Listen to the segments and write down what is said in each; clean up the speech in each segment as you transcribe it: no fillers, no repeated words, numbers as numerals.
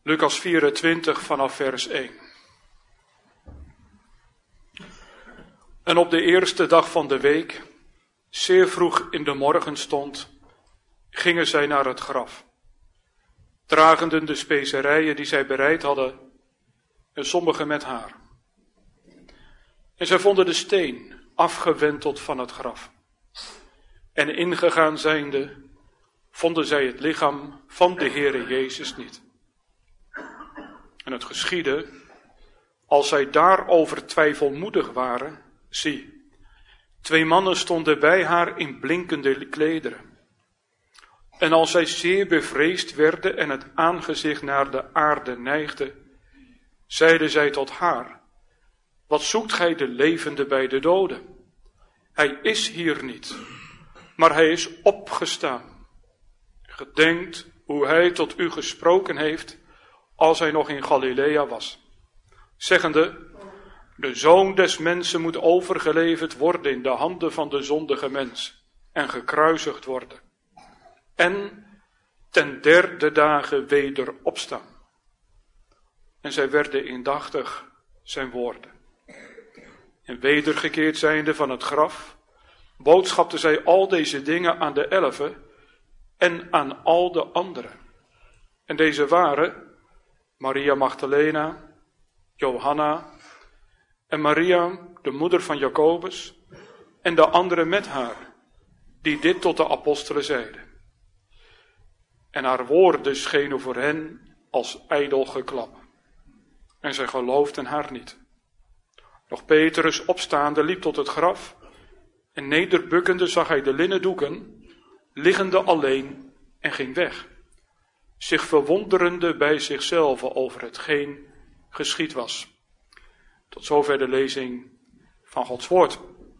Lucas 24 vanaf vers 1. En op de eerste dag van de week, zeer vroeg in de morgenstond, gingen zij naar het graf, dragende de specerijen die zij bereid hadden, en sommigen met haar. En zij vonden de steen afgewenteld van het graf. En ingegaan zijnde, vonden zij het lichaam van de Heere Jezus niet. En het geschiedde, als zij daarover twijfelmoedig waren, zie, 2 mannen stonden bij haar in blinkende klederen. En als zij zeer bevreesd werden en het aangezicht naar de aarde neigde, zeiden zij tot haar: wat zoekt gij de levende bij de doden? Hij is hier niet, maar hij is opgestaan. Gedenkt hoe hij tot u gesproken heeft, als hij nog in Galilea was, zeggende: de Zoon des Mensen moet overgeleverd worden in de handen van de zondige mens en gekruisigd worden. En ten 3e dage weder opstaan. En zij werden indachtig zijn woorden. En wedergekeerd zijnde van het graf, boodschapten zij al deze dingen aan de 11 en aan al de anderen. En deze waren Maria Magdalena, Johanna en Maria, de moeder van Jacobus, en de anderen met haar, die dit tot de apostelen zeiden. En haar woorden schenen voor hen als ijdel geklap. En zij geloofden haar niet. Nog Petrus opstaande liep tot het graf, en nederbukkende zag hij de linnen doeken, liggende alleen, en ging weg, zich verwonderende bij zichzelf over hetgeen geschied was. Tot zover de lezing van Gods woord.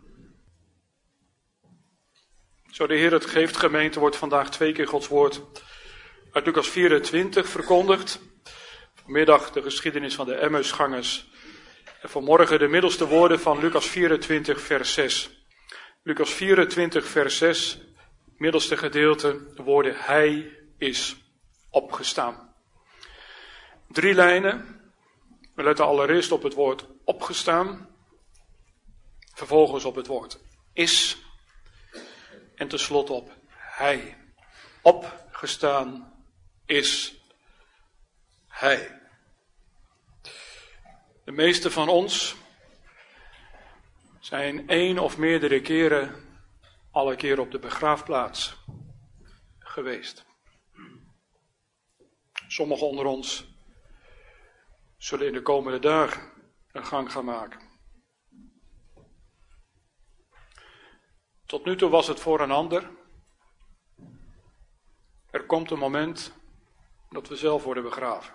Zo de Heer het geeft, gemeente, wordt vandaag 2 keer Gods woord uit Lucas 24 verkondigd. Vanmiddag de geschiedenis van de Emmausgangers. En vanmorgen de middelste woorden van Lucas 24 vers 6. Lucas 24 vers 6, middelste gedeelte, de woorden: hij is opgestaan. 3 lijnen. We letten allereerst op het woord opgestaan. Vervolgens op het woord is. En tenslotte op hij. Opgestaan is hij. De meeste van ons zijn 1 of meerdere keren alle keer op de begraafplaats geweest. Sommigen onder ons zullen in de komende dagen een gang gaan maken. Tot nu toe was het voor een ander. Er komt een moment dat we zelf worden begraven.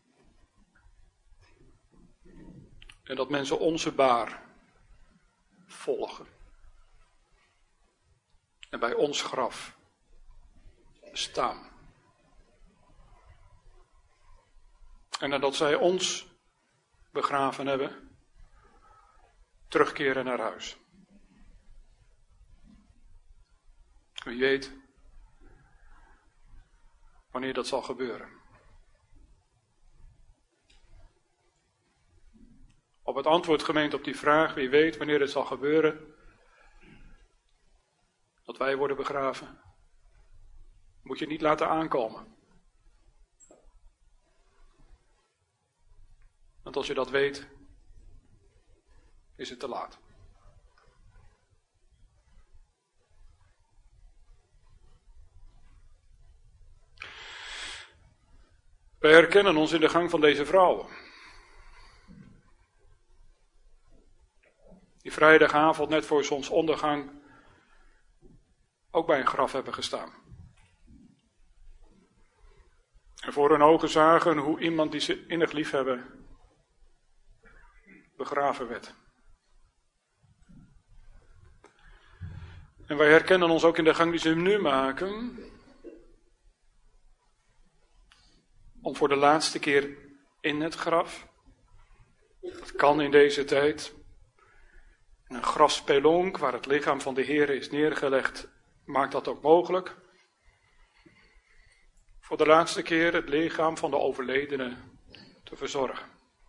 En dat mensen onze baar volgen. En bij ons graf staan. En nadat zij ons begraven hebben, terugkeren naar huis. Wie weet wanneer dat zal gebeuren. Op het antwoord, gemeente, op die vraag, wie weet wanneer het zal gebeuren, dat wij worden begraven, moet je niet laten aankomen. Want als je dat weet, is het te laat. Wij herkennen ons in de gang van deze vrouwen. Die vrijdagavond net voor zonsondergang ook bij een graf hebben gestaan. En voor hun ogen zagen hoe iemand die ze innig lief hebben begraven werd. En wij herkennen ons ook in de gang die ze nu maken, om voor de laatste keer in het graf, dat kan in deze tijd, in een grafspelonk waar het lichaam van de Heer is neergelegd, maakt dat ook mogelijk. voor de laatste keer het lichaam van de overledene te verzorgen.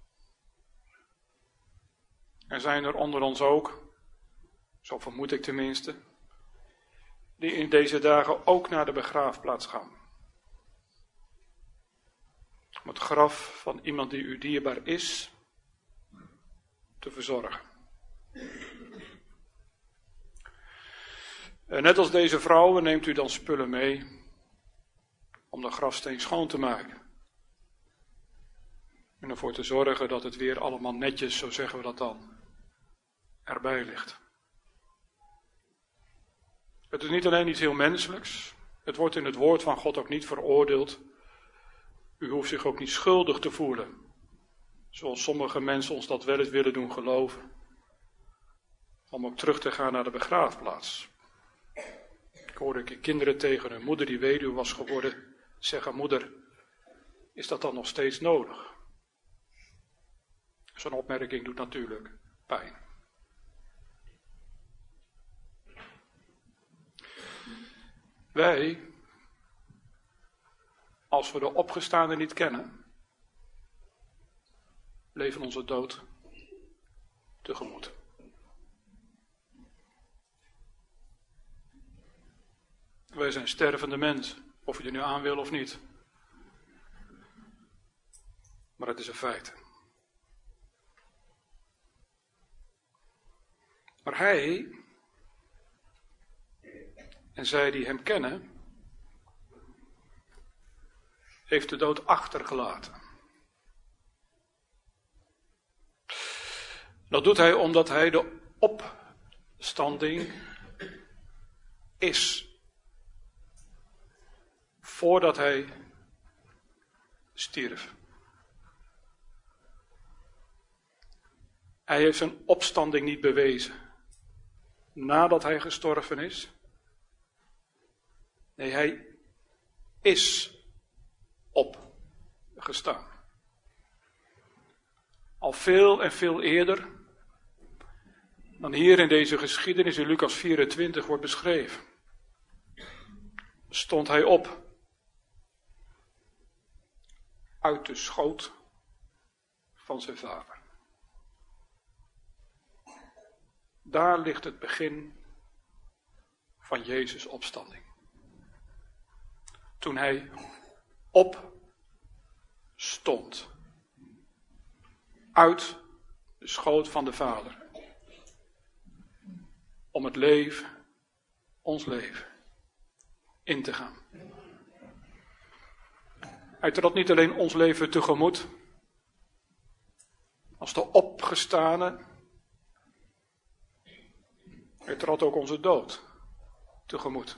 Er zijn er onder ons ook, zo vermoed ik tenminste, die in deze dagen ook naar de begraafplaats gaan. Om het graf van iemand die u dierbaar is, te verzorgen. En net als deze vrouwen neemt u dan spullen mee om de grafsteen schoon te maken. En ervoor te zorgen dat het weer allemaal netjes, zo zeggen we dat dan, erbij ligt. Het is niet alleen iets heel menselijks. Het wordt in het woord van God ook niet veroordeeld. U hoeft zich ook niet schuldig te voelen. Zoals sommige mensen ons dat wel eens willen doen geloven. Om ook terug te gaan naar de begraafplaats. Ik hoorde kinderen tegen hun moeder die weduwe was geworden zeggen: moeder, is dat dan nog steeds nodig? Zo'n opmerking doet natuurlijk pijn. Wij, als we de opgestaande niet kennen, leven onze dood tegemoet. Wij zijn stervende mensen, of je er nu aan wil of niet. Maar het is een feit. Maar hij en zij die hem kennen, heeft de dood achtergelaten. Dat doet hij omdat hij de opstanding is. Voordat hij stierf. Hij heeft zijn opstanding niet bewezen nadat hij gestorven is. Nee, hij is opgestaan. Al veel en veel eerder dan hier in deze geschiedenis in Lucas 24 wordt beschreven. Stond hij op uit de schoot van zijn vader. Daar ligt het begin van Jezus' opstanding. Toen hij opstond uit de schoot van de Vader. Om het leven, ons leven, in te gaan. Hij trad niet alleen ons leven tegemoet, als de opgestane. Hij trad ook onze dood tegemoet.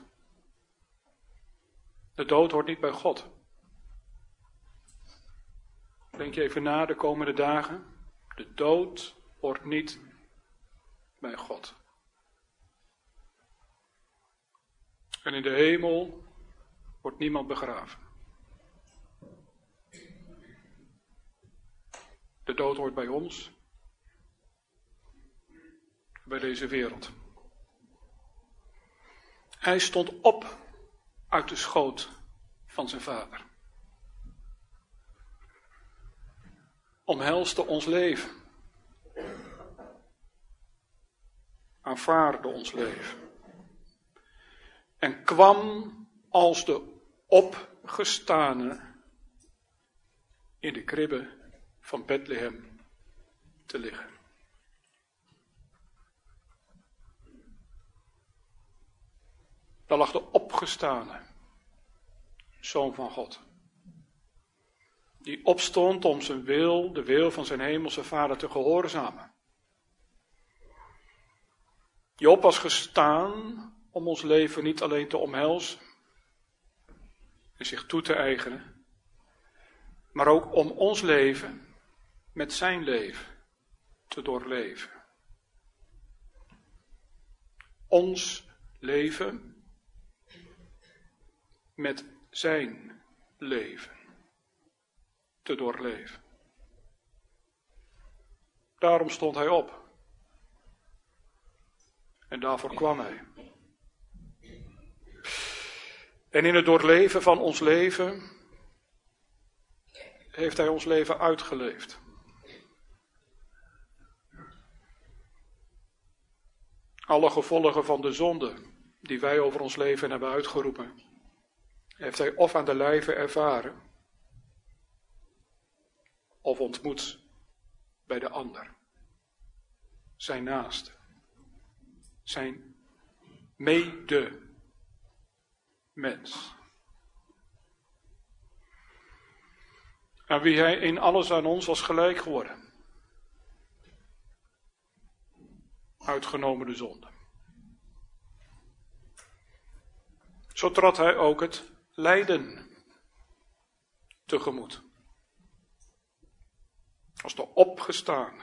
De dood hoort niet bij God. Denk je even na de komende dagen. De dood hoort niet bij God. En in de hemel wordt niemand begraven. De dood hoort bij ons. Bij deze wereld. Hij stond op uit de schoot van zijn vader. Omhelste ons leven. Aanvaarde ons leven. En kwam als de opgestane in de kribbe van Bethlehem te liggen. Daar lag de opgestane Zoon van God. Die opstond om zijn wil, de wil van zijn hemelse Vader, te gehoorzamen. Die op was gestaan om ons leven niet alleen te omhelzen en zich toe te eigenen, maar ook om ons leven met zijn leven te doorleven. Ons leven met zijn leven te doorleven. Daarom stond hij op. En daarvoor kwam hij. En in het doorleven van ons leven heeft hij ons leven uitgeleefd. Alle gevolgen van de zonde die wij over ons leven hebben uitgeroepen, heeft hij of aan de lijve ervaren, of ontmoet bij de ander. Zijn naaste. Zijn medemens. Aan wie hij in alles aan ons was gelijk geworden. Uitgenomen de zonde. Zo trad hij ook het lijden tegemoet. Als de opgestaan.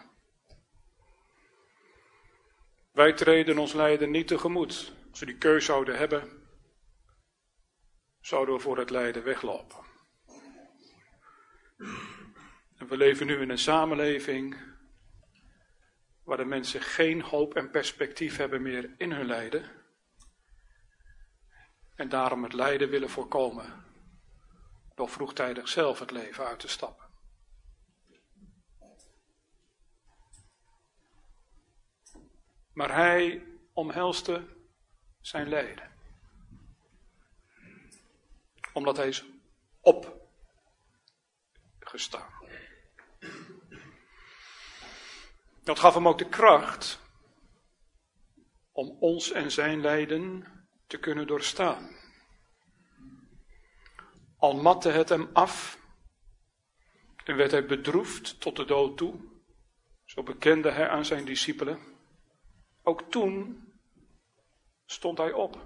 Wij treden ons lijden niet tegemoet. Als we die keus zouden hebben, zouden we voor het lijden weglopen. En we leven nu in een samenleving waar de mensen geen hoop en perspectief hebben meer in hun lijden. En daarom het lijden willen voorkomen door vroegtijdig zelf het leven uit te stappen. Maar hij omhelste zijn lijden. Omdat hij is opgestaan. Dat gaf hem ook de kracht om ons en zijn lijden te kunnen doorstaan. Al matte het hem af en werd hij bedroefd tot de dood toe. Zo bekende hij aan zijn discipelen. Ook toen stond hij op.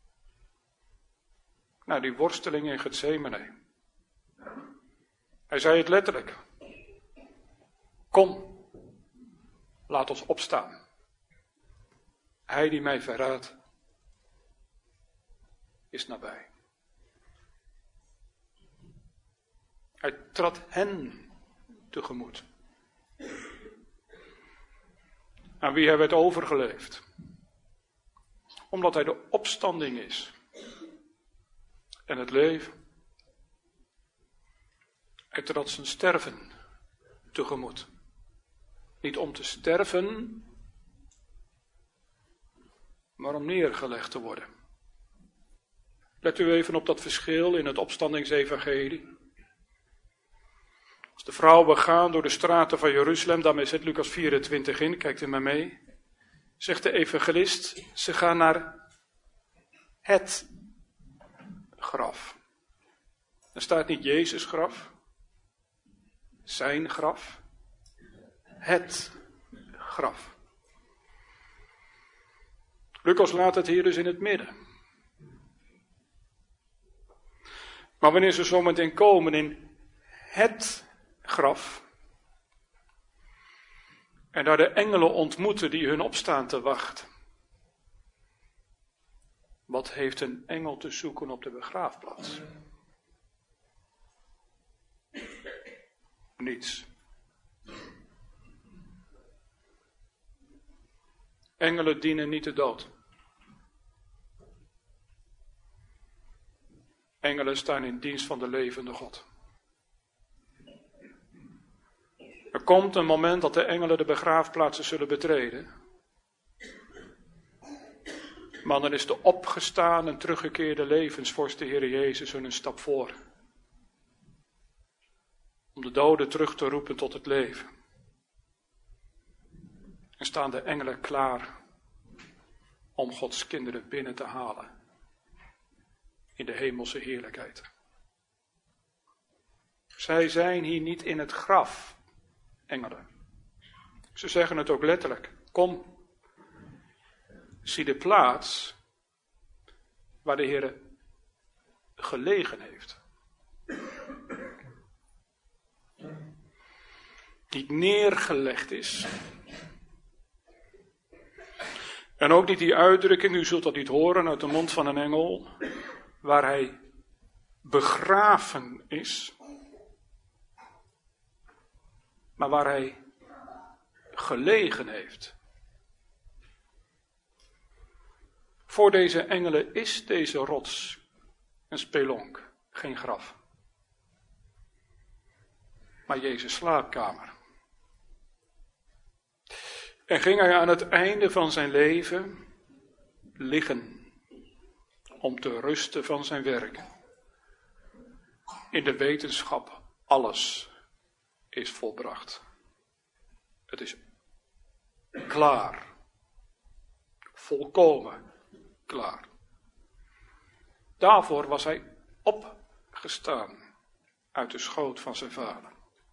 Naar die worsteling in Getsemane. Hij zei het letterlijk. Kom, laat ons opstaan. Hij die mij verraadt, is nabij. Hij trad hen tegemoet. Aan wie hij werd overgeleverd. Omdat hij de opstanding is. En het leven. Hij trad zijn sterven tegemoet. Niet om te sterven, maar om neergelegd te worden. Let u even op dat verschil in het opstandingsevangelie. Als de vrouwen gaan door de straten van Jeruzalem, daarmee zet Lucas 24 in, kijkt u maar mee. Zegt de evangelist, ze gaan naar het graf. Er staat niet Jezus' graf, zijn graf, het graf. Lucas laat het hier dus in het midden. Maar wanneer ze zometeen komen in het graf, en daar de engelen ontmoeten die hun opstaan te wachten. Wat heeft een engel te zoeken op de begraafplaats? Niets. Engelen dienen niet de dood. Engelen staan in dienst van de levende God. Er komt een moment dat de engelen de begraafplaatsen zullen betreden. Maar dan is de opgestaan en teruggekeerde levensvorst, de Heer Jezus, hun een stap voor. Om de doden terug te roepen tot het leven. En staan de engelen klaar om Gods kinderen binnen te halen. In de hemelse heerlijkheid. Zij zijn hier niet in het graf. Engelen. Ze zeggen het ook letterlijk. Kom, zie de plaats waar de Heer gelegen heeft. Niet neergelegd is. En ook niet die uitdrukking, u zult dat niet horen uit de mond van een engel, waar hij begraven is. Maar waar hij gelegen heeft. Voor deze engelen is deze rots een spelonk, geen graf. Maar Jezus' slaapkamer. En ging hij aan het einde van zijn leven liggen om te rusten van zijn werk. In de wetenschap, alles is volbracht. Het is klaar. Volkomen klaar. Daarvoor was hij opgestaan uit de schoot van zijn vader.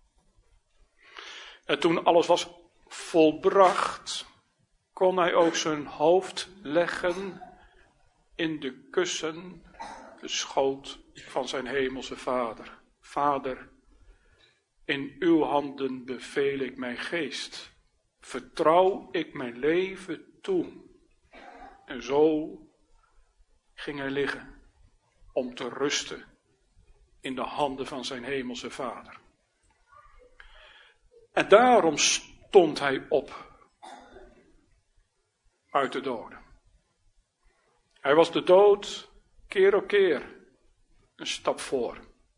En toen alles was volbracht, kon hij ook zijn hoofd leggen in de kussen, de schoot van zijn hemelse vader. Vader, in uw handen beveel ik mijn geest. Vertrouw ik mijn leven toe. En zo ging hij liggen om te rusten in de handen van zijn hemelse vader. En daarom stond hij op uit de doden. Hij was de dood keer op keer een stap voor.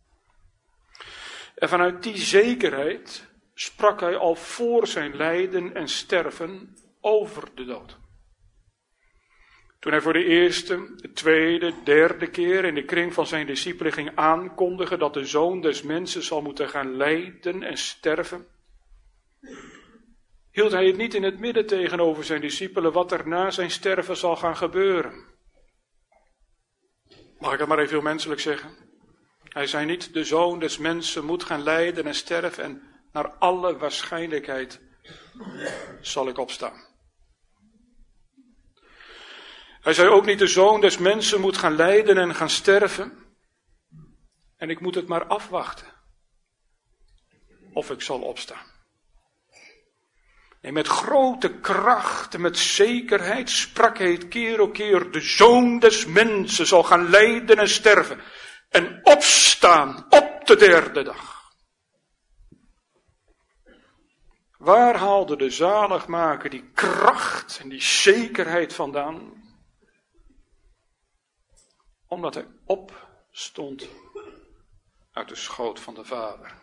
En vanuit die zekerheid sprak hij al voor zijn lijden en sterven over de dood. Toen hij voor de eerste, de tweede, derde keer in de kring van zijn discipelen ging aankondigen dat de Zoon des Mensen zal moeten gaan lijden en sterven, hield hij het niet in het midden tegenover zijn discipelen wat er na zijn sterven zal gaan gebeuren. Mag ik het maar even heel menselijk zeggen? Hij zei niet, de Zoon des Mensen moet gaan lijden en sterven en naar alle waarschijnlijkheid zal ik opstaan. Hij zei ook niet, de Zoon des Mensen moet gaan lijden en gaan sterven en ik moet het maar afwachten of ik zal opstaan. En met grote kracht en met zekerheid sprak hij het keer op keer, de Zoon des Mensen zal gaan lijden en sterven en opstaan op de derde dag. Waar haalde de zaligmaker die kracht en die zekerheid vandaan? Omdat hij opstond uit de schoot van de Vader.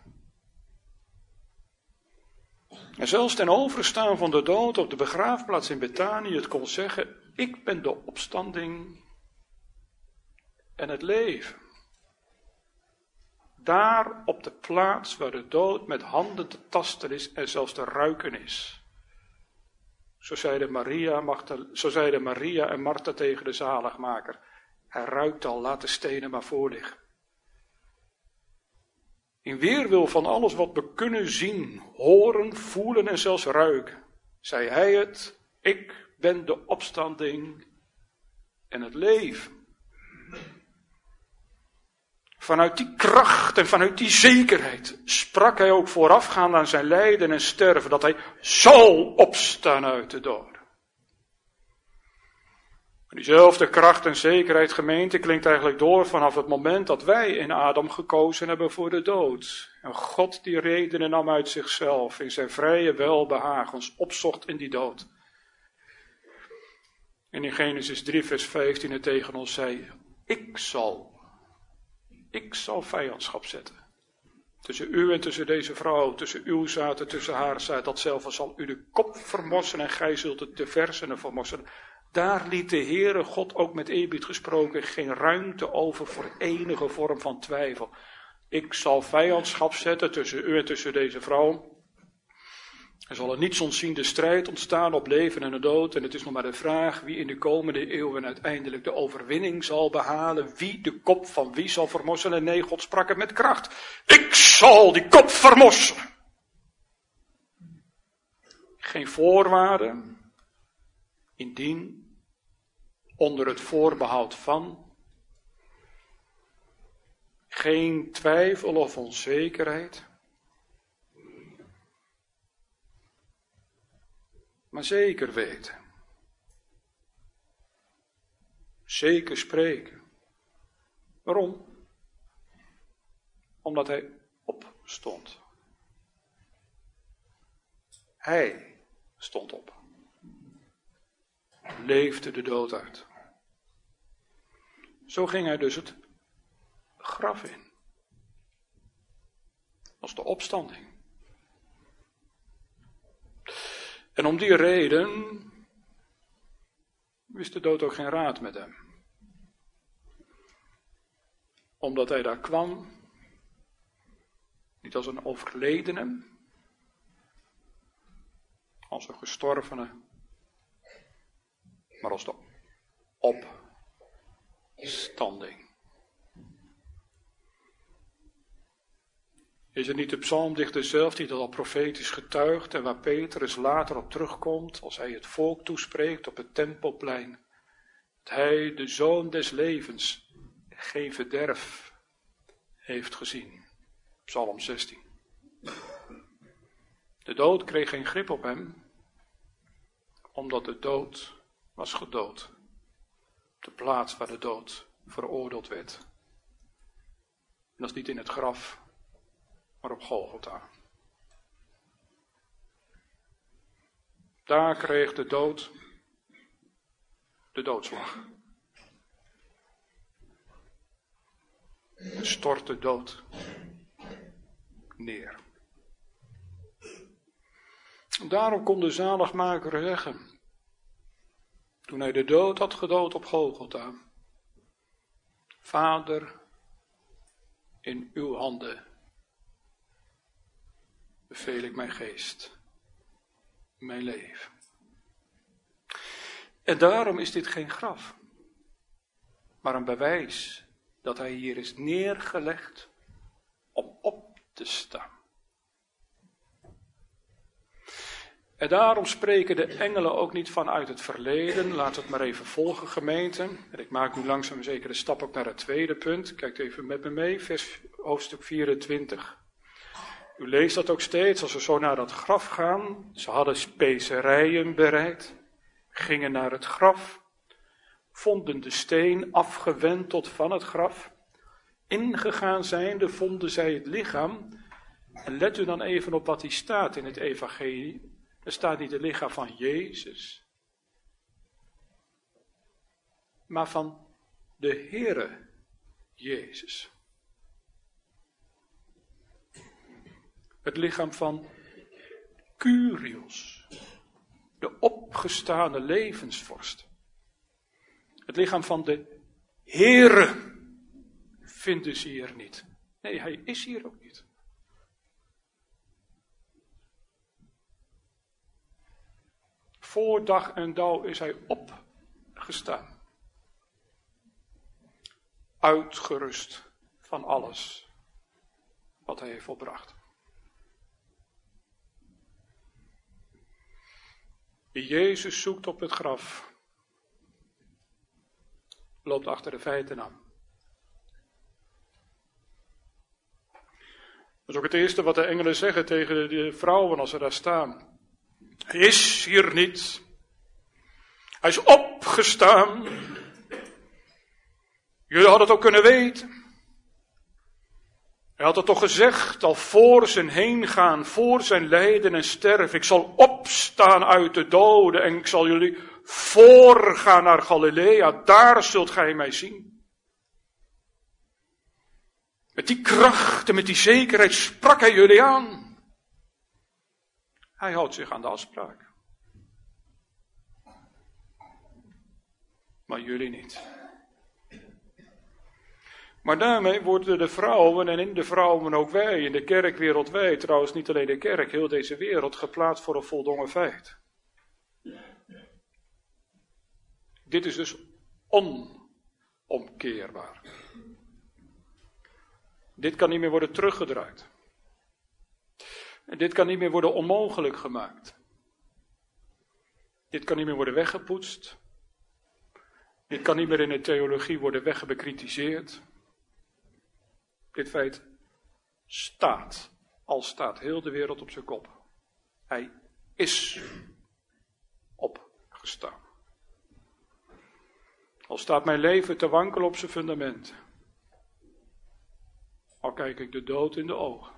En zelfs ten overstaan van de dood op de begraafplaats in Betanië het kon zeggen, ik ben de opstanding en het leven. Daar op de plaats waar de dood met handen te tasten is en zelfs te ruiken is. Zo zeiden Maria en Martha tegen de zaligmaker. Hij ruikt al, laat de stenen maar voor liggen. In weerwil van alles wat we kunnen zien, horen, voelen en zelfs ruiken, zei hij het, ik ben de opstanding en het leven. Vanuit die kracht en vanuit die zekerheid sprak hij ook voorafgaand aan zijn lijden en sterven, dat hij zal opstaan uit de doden. Diezelfde kracht en zekerheid, gemeente, klinkt eigenlijk door vanaf het moment dat wij in Adam gekozen hebben voor de dood. En God die redenen nam uit zichzelf, in zijn vrije welbehagen, ons opzocht in die dood. En in Genesis 3 vers 15 het tegen ons zei, ik zal vijandschap zetten. Tussen u en tussen deze vrouw, tussen uw zaad en tussen haar zaad, datzelfde zal u de kop vermossen en gij zult het te versenen vermossen. Daar liet de Heere God ook met eerbied gesproken geen ruimte over voor enige vorm van twijfel. Ik zal vijandschap zetten tussen u en tussen deze vrouw. Er zal een niets ontziende strijd ontstaan op leven en dood. En het is nog maar de vraag wie in de komende eeuwen uiteindelijk de overwinning zal behalen. Wie de kop van wie zal vermossen. En nee, God sprak het met kracht. Ik zal die kop vermossen. Geen voorwaarden. Indien onder het voorbehoud van. Geen twijfel of onzekerheid. Maar zeker weten. Zeker spreken. Waarom? Omdat hij opstond. Hij stond op. Leefde de dood uit. Zo ging hij dus het graf in. Dat is de opstanding. En om die reden wist de dood ook geen raad met hem. Omdat hij daar kwam, niet als een overledene, als een gestorvene, maar als de opstanding. Is het niet de psalmdichter zelf die dat al profetisch getuigt en waar Petrus later op terugkomt als hij het volk toespreekt op het tempelplein, dat hij, de zoon des levens, geen verderf heeft gezien. Psalm 16. De dood kreeg geen grip op hem, omdat de dood was gedood. Op de plaats waar de dood veroordeeld werd. En dat is niet in het graf, maar op Golgotha. Daar kreeg de dood de doodslag. Stort de dood neer. Daarom kon de zaligmaker zeggen, toen hij de dood had gedood op Golgotha: Vader, in uw handen beveel ik mijn geest, mijn leven. En daarom is dit geen graf, maar een bewijs dat hij hier is neergelegd om op te staan. En daarom spreken de engelen ook niet vanuit het verleden. Laat het maar even volgen, gemeente. En ik maak nu langzaam zeker de stap ook naar het tweede punt. Kijkt even met me mee, hoofdstuk 24. U leest dat ook steeds als we zo naar dat graf gaan. Ze hadden specerijen bereid, gingen naar het graf, vonden de steen afgewenteld van het graf. Ingegaan zijnde vonden zij het lichaam. En let u dan even op wat hier staat in het evangelie. Er staat niet het lichaam van Jezus, maar van de Heere Jezus. Het lichaam van Kyrios, de opgestane levensvorst. Het lichaam van de Heere vinden ze hier niet. Nee, hij is hier ook niet. Voor dag en dauw is hij opgestaan. Uitgerust van alles wat hij heeft volbracht. Wie Jezus zoekt op het graf, loopt achter de feiten aan. Dat is ook het eerste wat de engelen zeggen tegen de vrouwen als ze daar staan. Hij is hier niet. Hij is opgestaan. Jullie hadden het ook kunnen weten. Hij had het toch gezegd, al voor zijn heengaan, voor zijn lijden en sterven. Ik zal opstaan uit de doden en ik zal jullie voorgaan naar Galilea. Daar zult gij mij zien. Met die kracht en met die zekerheid sprak hij jullie aan. Hij houdt zich aan de afspraak. Maar jullie niet. Maar daarmee worden de vrouwen en in de vrouwen ook wij, in de kerk wereldwijd, trouwens niet alleen de kerk, heel deze wereld, geplaatst voor een voldongen feit. Dit is dus onomkeerbaar. Dit kan niet meer worden teruggedraaid. En dit kan niet meer worden onmogelijk gemaakt. Dit kan niet meer worden weggepoetst. Dit kan niet meer in de theologie worden weggebekritiseerd. Dit feit staat, al staat heel de wereld op zijn kop. Hij is opgestaan. Al staat mijn leven te wankelen op zijn fundament. Al kijk ik de dood in de ogen.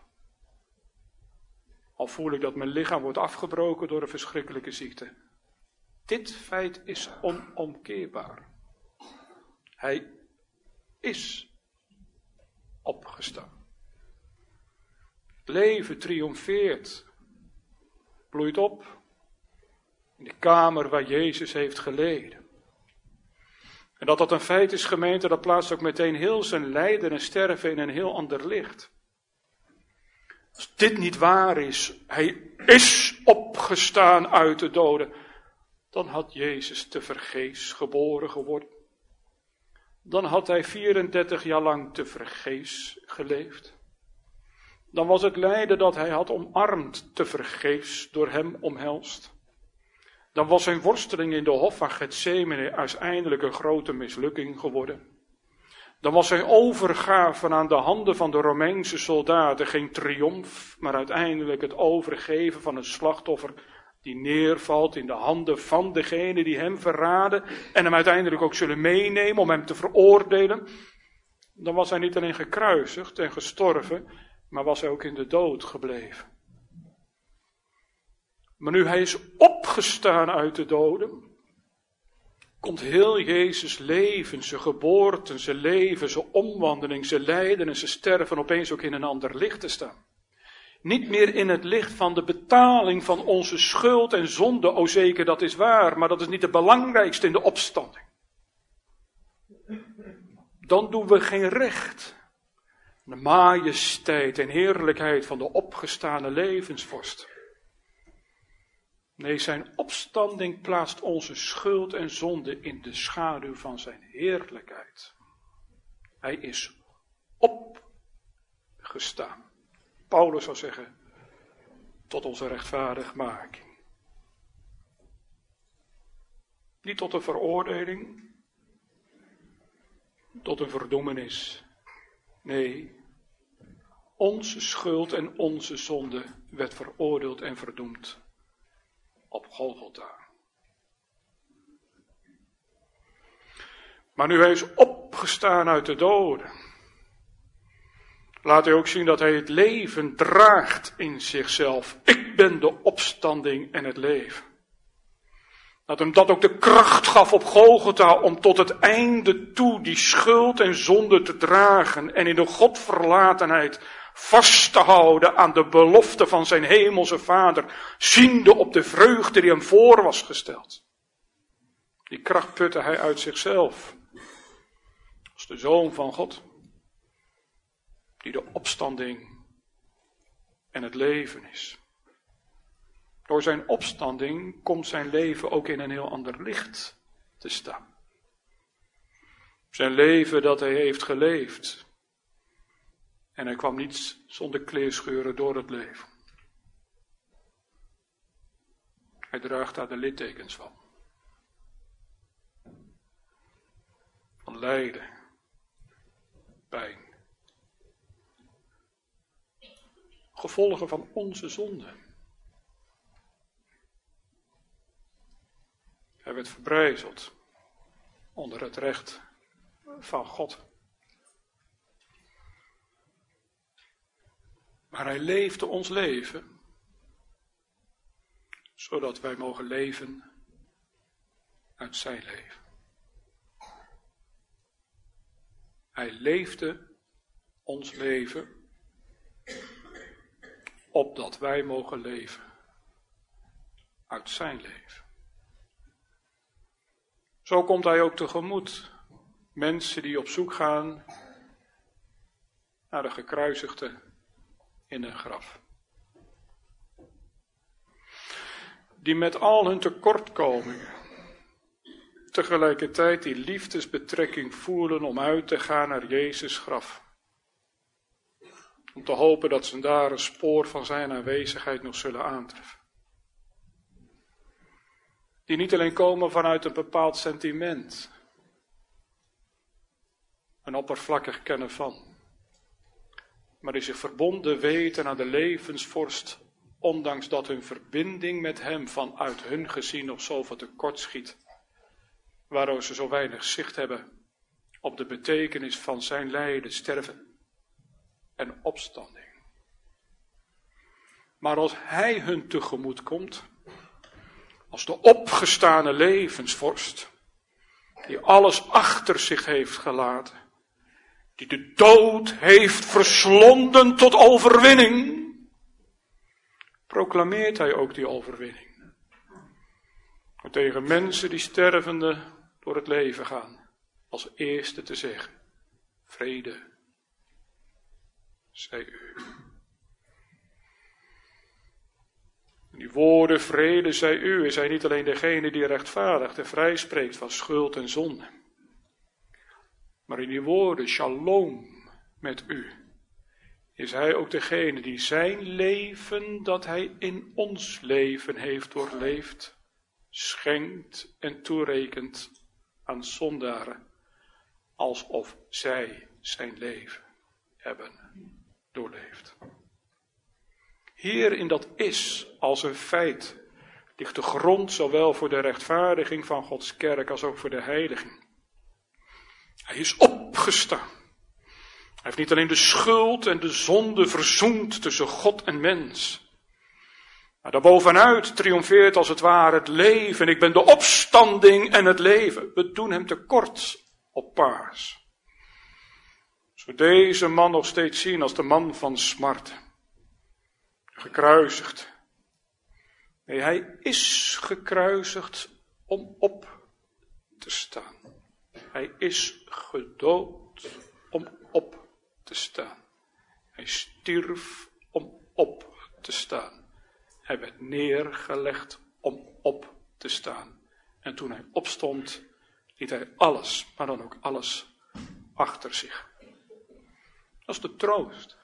Al voel ik dat mijn lichaam wordt afgebroken door een verschrikkelijke ziekte. Dit feit is onomkeerbaar. Hij is opgestaan. Het leven triomfeert, bloeit op in de kamer waar Jezus heeft geleden. En dat een feit is, gemeente, dat plaatst ook meteen heel zijn lijden en sterven in een heel ander licht. Als dit niet waar is, hij is opgestaan uit de doden, dan had Jezus tevergeefs geboren geworden. Dan had hij 34 jaar lang tevergeefs geleefd. Dan was het lijden dat hij had omarmd tevergeefs door hem omhelst. Dan was zijn worsteling in de hof van Getsemane uiteindelijk een grote mislukking geworden. Dan was zijn overgave aan de handen van de Romeinse soldaten geen triomf, maar uiteindelijk het overgeven van een slachtoffer die neervalt in de handen van degene die hem verraden en hem uiteindelijk ook zullen meenemen om hem te veroordelen. Dan was hij niet alleen gekruisigd en gestorven, maar was hij ook in de dood gebleven. Maar nu hij is opgestaan uit de doden, komt heel Jezus leven, zijn geboorte, zijn leven, zijn omwandeling, zijn lijden en zijn sterven opeens ook in een ander licht te staan. Niet meer in het licht van de betaling van onze schuld en zonde, o zeker dat is waar, maar dat is niet het belangrijkste in de opstanding. Dan doen we geen recht. De majesteit en heerlijkheid van de opgestane levensvorst. Nee, zijn opstanding plaatst onze schuld en zonde in de schaduw van zijn heerlijkheid. Hij is opgestaan. Paulus zou zeggen, tot onze rechtvaardigmaking. Niet tot een veroordeling, tot een verdoemenis. Nee, onze schuld en onze zonde werd veroordeeld en verdoemd op Golgotha. Maar nu hij is opgestaan uit de doden, laat hij ook zien dat hij het leven draagt in zichzelf. Ik ben de opstanding en het leven. Dat hem dat ook de kracht gaf op Golgotha om tot het einde toe die schuld en zonde te dragen en in de godverlatenheid vast te houden aan de belofte van zijn hemelse Vader, ziende op de vreugde die hem voor was gesteld. Die kracht putte hij uit zichzelf, als de Zoon van God, die de opstanding en het leven is. Door zijn opstanding komt zijn leven ook in een heel ander licht te staan. Zijn leven dat hij heeft geleefd. En hij kwam niet zonder kleerscheuren door het leven. Hij draagt daar de littekens van. Van lijden, pijn. Gevolgen van onze zonde. Hij werd verbrijzeld onder het recht van God. Maar hij leefde ons leven, zodat wij mogen leven uit zijn leven. Hij leefde ons leven, opdat wij mogen leven uit zijn leven. Zo komt hij ook tegemoet mensen die op zoek gaan naar de gekruisigde in een graf. Die met al hun tekortkomingen tegelijkertijd die liefdesbetrekking voelen om uit te gaan naar Jezus' graf. Om te hopen dat ze daar een spoor van zijn aanwezigheid nog zullen aantreffen. Die niet alleen komen vanuit een bepaald sentiment, een oppervlakkig kennen van, maar die zich verbonden weten aan de levensvorst, ondanks dat hun verbinding met hem vanuit hun gezien nog zoveel tekort schiet, waardoor ze zo weinig zicht hebben op de betekenis van zijn lijden, sterven en opstanding. Maar als hij hun tegemoet komt, als de opgestane levensvorst, die alles achter zich heeft gelaten die de dood heeft verslonden tot overwinning, proclameert hij ook die overwinning. Door tegen mensen die stervende door het leven gaan, als eerste te zeggen, vrede zij u. En die woorden, vrede zij u, is hij niet alleen degene die rechtvaardigt en vrijspreekt van schuld en zonde. Maar in die woorden, shalom met u, is hij ook degene die zijn leven, dat hij in ons leven heeft doorleefd, schenkt en toerekent aan zondaren, alsof zij zijn leven hebben doorleefd. Hier in dat is als een feit ligt de grond zowel voor de rechtvaardiging van Gods kerk als ook voor de heiliging. Hij is opgestaan. Hij heeft niet alleen de schuld en de zonde verzoend tussen God en mens. Maar daarbovenuit triomfeert als het ware het leven. Ik ben de opstanding en het leven. We doen hem tekort op paas. Als we deze man nog steeds zien als de man van smart. Gekruisigd. Nee, hij is gekruisigd om op te staan. Hij is gedood om op te staan. Hij stierf om op te staan. Hij werd neergelegd om op te staan. En toen hij opstond, liet hij alles, maar dan ook alles, achter zich. Dat is de troost.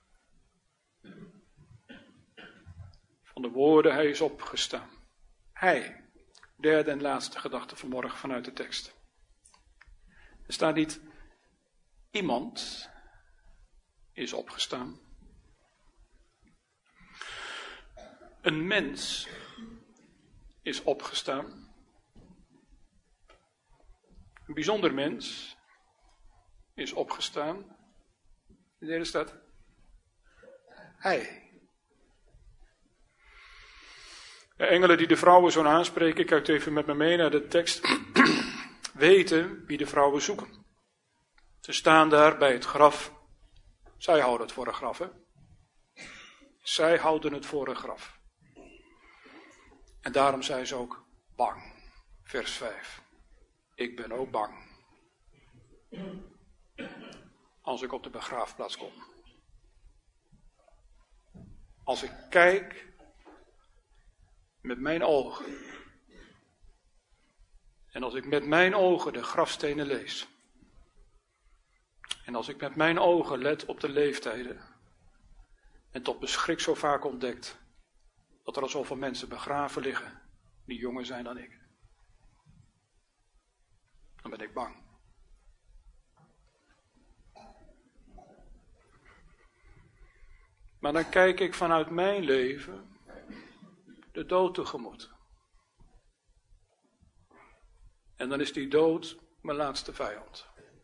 Van de woorden, hij is opgestaan. Hij, derde en laatste gedachte vanmorgen vanuit de tekst. Er staat niet, iemand is opgestaan. Een mens is opgestaan. Een bijzonder mens is opgestaan. De derde staat, hij. De engelen die de vrouwen zo aanspreken, kijkt even met me mee naar de tekst, weten wie de vrouwen zoeken. Ze staan daar bij het graf. Zij houden het voor een graf, hè? Zij houden het voor een graf. En daarom zijn ze ook bang. Vers 5. Ik ben ook bang. Als ik op de begraafplaats kom. Als ik kijk met mijn ogen. En als ik met mijn ogen de grafstenen lees. En als ik met mijn ogen let op de leeftijden. En tot beschrik zo vaak ontdekt. Dat er al zoveel mensen begraven liggen. Die jonger zijn dan ik. Dan ben ik bang. Maar dan kijk ik vanuit mijn leven de dood tegemoet. En dan is die dood mijn laatste vijand.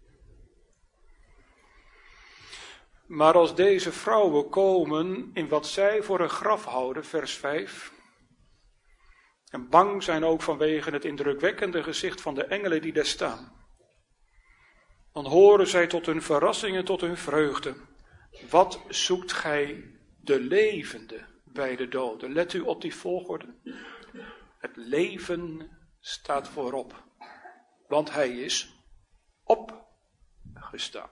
Maar als deze vrouwen komen in wat zij voor een graf houden, vers 5, en bang zijn ook vanwege het indrukwekkende gezicht van de engelen die daar staan, dan horen zij tot hun verrassing en tot hun vreugde. Wat zoekt gij de levende bij de doden? Let u op die volgorde. Het leven staat voorop, want hij is opgestaan.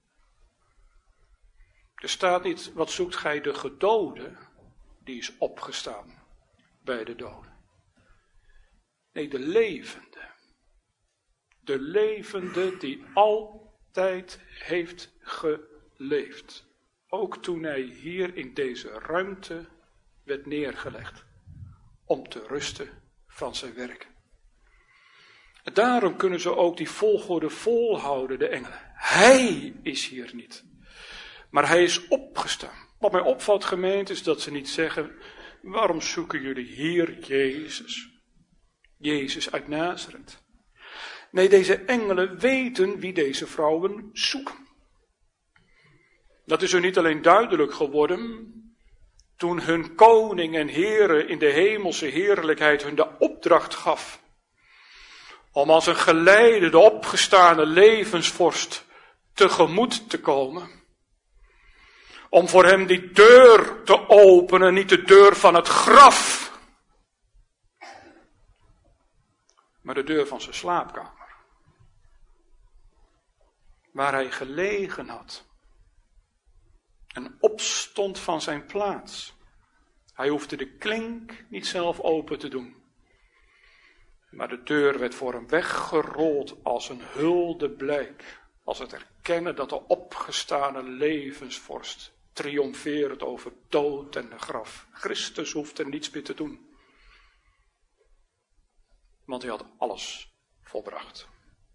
Er staat niet, wat zoekt gij de gedode, die is opgestaan bij de doden. Nee, de levende. De levende die altijd heeft geleefd. Ook toen hij hier in deze ruimte werd neergelegd. Om te rusten van zijn werk. En daarom kunnen ze ook die volgorde volhouden, de engelen. Hij is hier niet. Maar hij is opgestaan. Wat mij opvalt, gemeente, is dat ze niet zeggen, waarom zoeken jullie hier Jezus? Jezus uit Nazareth. Nee, deze engelen weten wie deze vrouwen zoeken. Dat is hun niet alleen duidelijk geworden, toen hun koning en Heere in de hemelse heerlijkheid hun de opdracht gaf, om als een geleide de opgestane levensvorst tegemoet te komen. Om voor hem die deur te openen, niet de deur van het graf, maar de deur van zijn slaapkamer. Waar hij gelegen had. En opstond van zijn plaats. Hij hoefde de klink niet zelf open te doen. Maar de deur werd voor hem weggerold als een huldeblijk. Als het erkennen dat de opgestane levensvorst triomfeert over dood en de graf. Christus hoeft er niets meer te doen. Want hij had alles volbracht.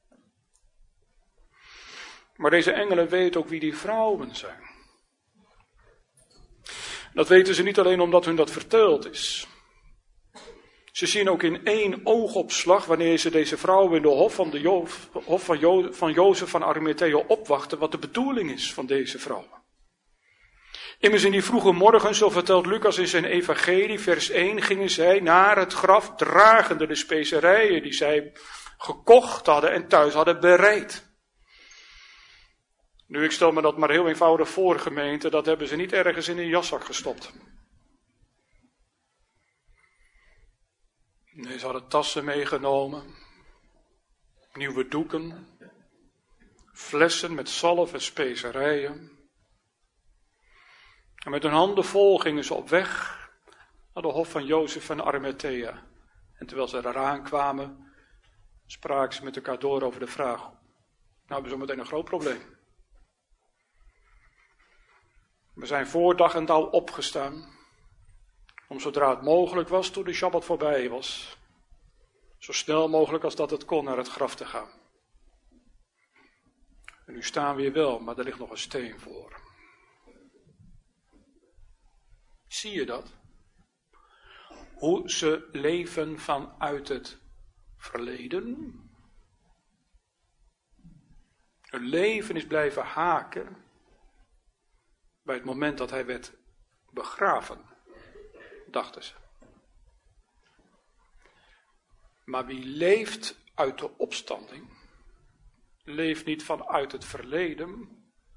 Maar deze engelen weten ook wie die vrouwen zijn. Dat weten ze niet alleen omdat hun dat verteld is. Ze zien ook in één oogopslag, wanneer ze deze vrouwen in de hof van Jozef van Arimathea opwachten, wat de bedoeling is van deze vrouwen. Immers in die vroege morgen, zo vertelt Lucas in zijn evangelie, vers 1, gingen zij naar het graf, dragende de specerijen die zij gekocht hadden en thuis hadden bereid. Nu, ik stel me dat maar heel eenvoudig voor, gemeente, dat hebben ze niet ergens in een jaszak gestopt. Nee, ze hadden tassen meegenomen, nieuwe doeken, flessen met zalf en specerijen. En met hun handen vol gingen ze op weg naar de hof van Jozef van Arimathea. En terwijl ze eraan kwamen, spraken ze met elkaar door over de vraag: nou, hebben we zo meteen een groot probleem. We zijn voor dag en dauw opgestaan, om zodra het mogelijk was, toen de Shabbat voorbij was, zo snel mogelijk als dat het kon, naar het graf te gaan. En nu staan we hier wel, maar er ligt nog een steen voor. Zie je dat? Hoe ze leven vanuit het verleden. Hun leven is blijven haken bij het moment dat hij werd begraven, dachten ze. Maar wie leeft uit de opstanding, leeft niet vanuit het verleden,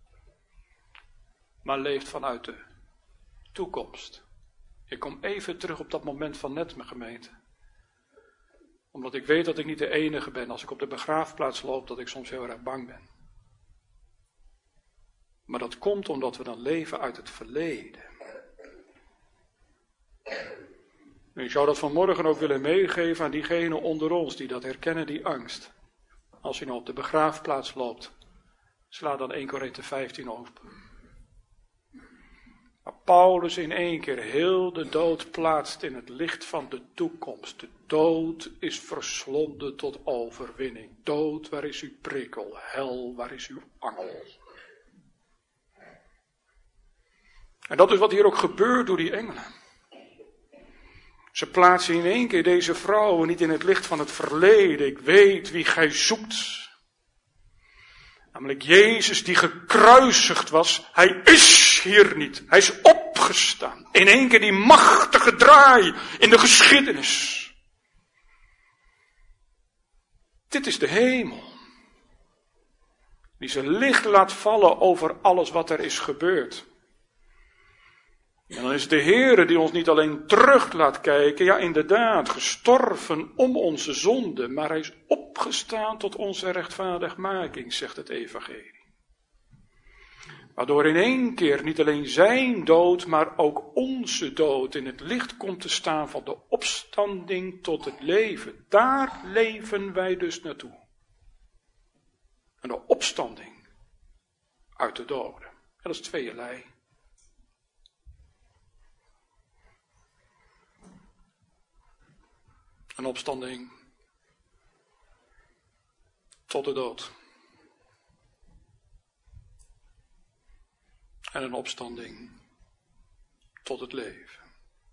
maar leeft vanuit de toekomst. Ik kom even terug op dat moment van net, mijn gemeente. Omdat ik weet dat ik niet de enige ben. Als ik op de begraafplaats loop, dat ik soms heel erg bang ben. Maar dat komt omdat we dan leven uit het verleden. En ik zou dat vanmorgen ook willen meegeven aan diegenen onder ons die dat herkennen, die angst. Als je nou op de begraafplaats loopt, sla dan 1 Korinthe 15 open. Maar Paulus in één keer heel de dood plaatst in het licht van de toekomst. De dood is verslonden tot overwinning. Dood, waar is uw prikkel? Hel, waar is uw angel? En dat is wat hier ook gebeurt door die engelen. Ze plaatsen in één keer deze vrouwen niet in het licht van het verleden. Ik weet wie gij zoekt. Namelijk Jezus die gekruisigd was. Hij is hier niet. Hij is opgestaan. In één keer die machtige draai in de geschiedenis. Dit is de hemel. Die zijn licht laat vallen over alles wat er is gebeurd. En dan is de Heere die ons niet alleen terug laat kijken, ja inderdaad, gestorven om onze zonde, maar hij is opgestaan tot onze rechtvaardigmaking, zegt het evangelie. Waardoor in één keer niet alleen zijn dood, maar ook onze dood in het licht komt te staan van de opstanding tot het leven. Daar leven wij dus naartoe. En de opstanding uit de doden. En dat is tweeërlei. Een opstanding tot de dood. En een opstanding tot het leven.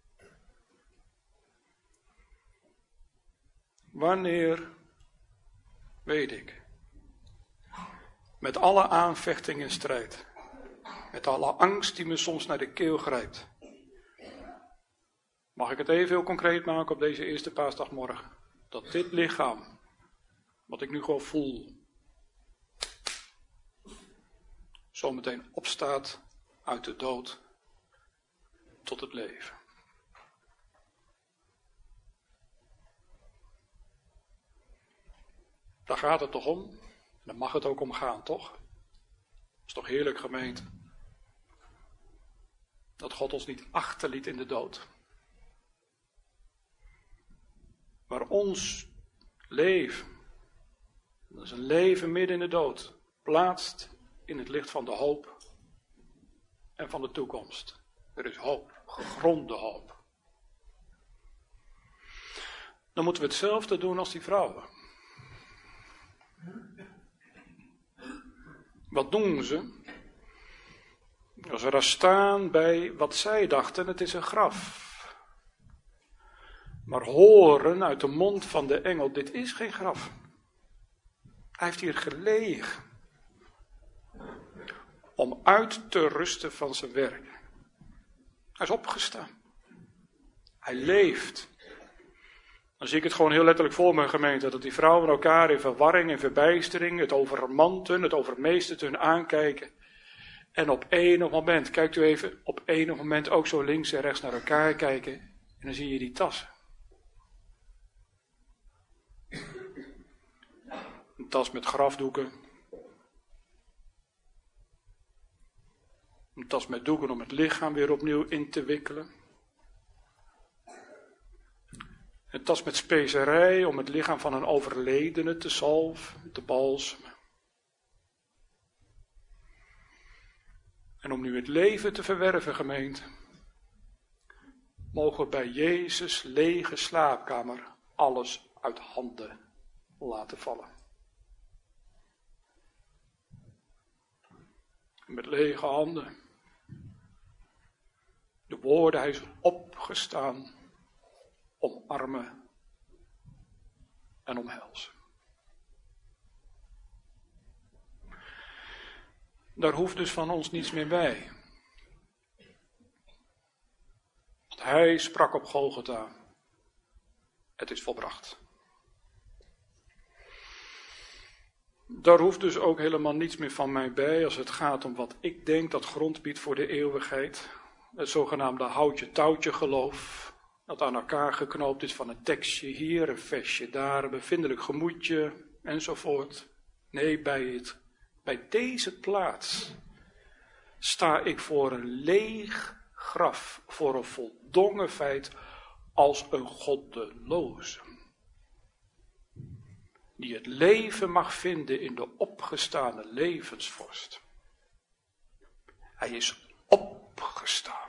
Wanneer, weet ik, met alle aanvechting en strijd, met alle angst die me soms naar de keel grijpt, mag ik het even heel concreet maken op deze eerste paasdagmorgen, dat dit lichaam, wat ik nu gewoon voel, zometeen opstaat uit de dood tot het leven. Daar gaat het toch om? En daar mag het ook om gaan, toch? Dat is toch heerlijk, gemeente? Dat God ons niet achterliet in de dood. Maar ons leven, dat is een leven midden in de dood, plaatst in het licht van de hoop en van de toekomst. Er is hoop, gegronde hoop. Dan moeten we hetzelfde doen als die vrouwen. Wat doen ze? Als we daar staan bij wat zij dachten, het is een graf. Maar horen uit de mond van de engel, dit is geen graf. Hij heeft hier gelegen. Om uit te rusten van zijn werk. Hij is opgestaan. Hij leeft. Dan zie ik het gewoon heel letterlijk voor mijn gemeente. Dat die vrouwen elkaar in verwarring en verbijstering, het overmanten, het overmeesteren hun aankijken. En op enig moment, kijkt u even, op enig moment ook zo links en rechts naar elkaar kijken. En dan zie je die tassen. Een tas met grafdoeken. Een tas met doeken om het lichaam weer opnieuw in te wikkelen. Een tas met specerijen om het lichaam van een overledene te zalven, te balsemen. En om nu het leven te verwerven, gemeente, mogen we bij Jezus' lege slaapkamer alles uit handen laten vallen. En met lege handen. De woorden, hij is opgestaan, omarmen en omhelzen. Daar hoeft dus van ons niets meer bij. Want hij sprak op Golgotha, het is volbracht. Daar hoeft dus ook helemaal niets meer van mij bij als het gaat om wat ik denk dat grond biedt voor de eeuwigheid. Het zogenaamde houtje-touwtje geloof, dat aan elkaar geknoopt is van een tekstje hier, een versje daar, een bevindelijk gemoedje enzovoort. Nee, bij deze plaats sta ik voor een leeg graf, voor een voldongen feit als een goddeloze. Die het leven mag vinden in de opgestane levensvorst. Hij is opgestaan.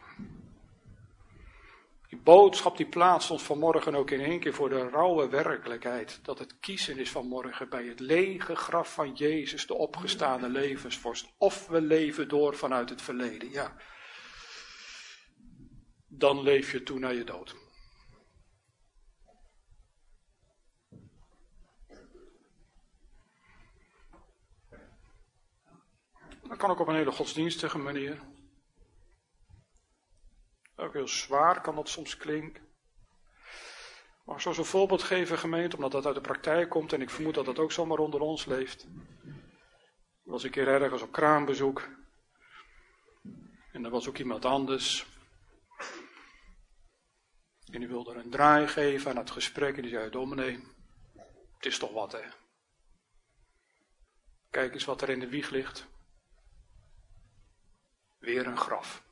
Die boodschap die plaatst ons vanmorgen ook in één keer voor de rauwe werkelijkheid. Dat het kiezen is vanmorgen bij het lege graf van Jezus, de opgestane levensvorst. Of we leven door vanuit het verleden, ja. Dan leef je toe naar je dood. Dat kan ook op een hele godsdienstige manier. Ook heel zwaar kan dat soms klinken. Maar ik zal zo'n voorbeeld geven, gemeente, omdat dat uit de praktijk komt en ik vermoed dat dat ook zomaar onder ons leeft. Ik was een keer ergens op kraambezoek. En er was ook iemand anders. En die wilde er een draai geven aan het gesprek en die zei, dominee, het is toch wat, hè. Kijk eens wat er in de wieg ligt. Weer een graf.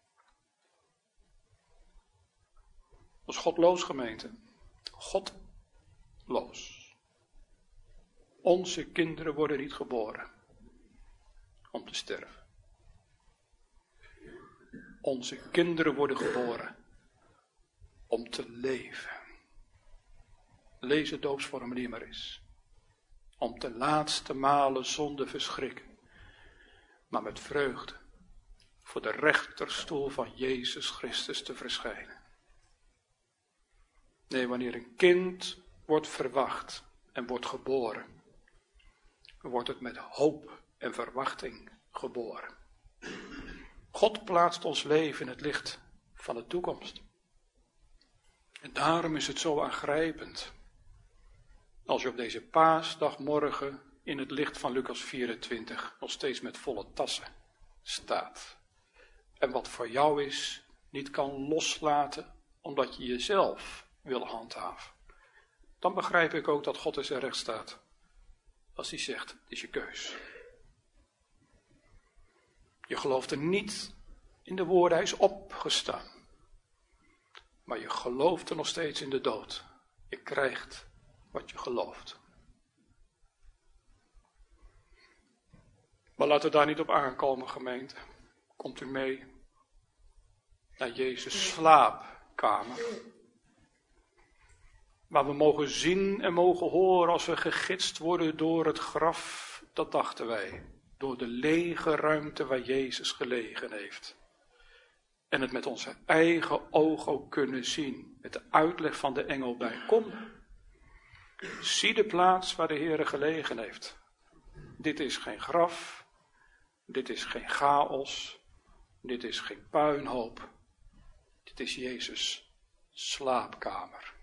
Dat is godloos, gemeente. Godloos. Onze kinderen worden niet geboren om te sterven. Onze kinderen worden geboren om te leven. Lees het doopsformulier maar eens. Om ten laatste malen zonder verschrikken, maar met vreugde voor de rechterstoel van Jezus Christus te verschijnen. Nee, wanneer een kind wordt verwacht en wordt geboren, wordt het met hoop en verwachting geboren. God plaatst ons leven in het licht van de toekomst. En daarom is het zo aangrijpend als je op deze paasdagmorgen in het licht van Lucas 24 nog steeds met volle tassen staat. En wat voor jou is, niet kan loslaten, omdat je jezelf wil handhaven. Dan begrijp ik ook dat God in zijn recht staat. Als hij zegt, het is je keus. Je gelooft er niet in de woorden, hij is opgestaan. Maar je gelooft er nog steeds in de dood. Je krijgt wat je gelooft. Maar laten we daar niet op aankomen, gemeente. Komt u mee naar Jezus' slaapkamer. Waar we mogen zien en mogen horen als we gegidst worden door het graf, dat dachten wij. Door de lege ruimte waar Jezus gelegen heeft. En het met onze eigen ogen ook kunnen zien. Met de uitleg van de engel bij. Kom, zie de plaats waar de Heere gelegen heeft. Dit is geen graf. Dit is geen chaos. Dit is geen puinhoop. Dit is Jezus' slaapkamer.